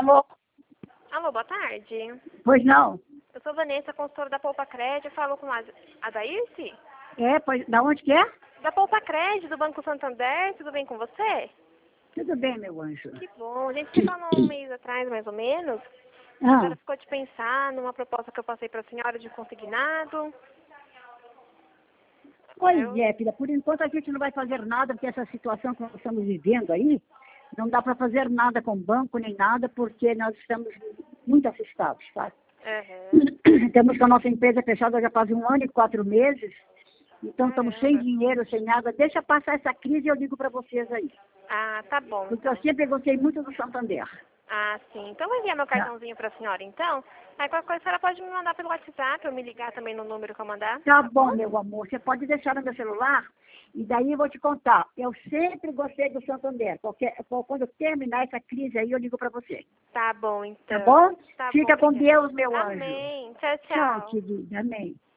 Alô? Alô, boa tarde. Pois não? Eu sou Vanessa, consultora da Poupa Crédito. Eu falo com a Adairce? É, pois, da onde que é? Da Poupa Crédito, do Banco Santander. Tudo bem com você? Tudo bem, meu anjo. Que bom. A gente se falou um mês atrás, mais ou menos. A Ah, senhora ficou de pensar numa proposta que eu passei para a senhora de consignado. pois é, filha, por enquanto a gente não vai fazer nada, porque essa situação que nós estamos vivendo aí, não dá para fazer nada com banco nem nada, porque nós estamos muito assustados, tá? Aham. Temos com a nossa empresa fechada já faz 1 ano e 4 meses, então estamos sem Caramba. dinheiro, sem nada. Deixa passar essa crise e eu digo para vocês aí. Ah, tá bom, Porque eu então. sempre gostei muito do Santander. Ah, sim. Então, eu vou enviar meu Tá. cartãozinho para a senhora, então. Aí, qualquer coisa, a senhora pode me mandar pelo WhatsApp ou me ligar também no número que eu mandar. Tá Tá bom, bom? meu amor. Você pode deixar no meu celular e daí eu vou te contar. Eu sempre gostei do Santander. Quando eu terminar essa crise aí, eu ligo para você. Tá bom, Tá então. bom? Tá bom, Fica com obrigada. Deus, meu anjo. Amém. Tchau, Tchau, tchau. querida. Amém.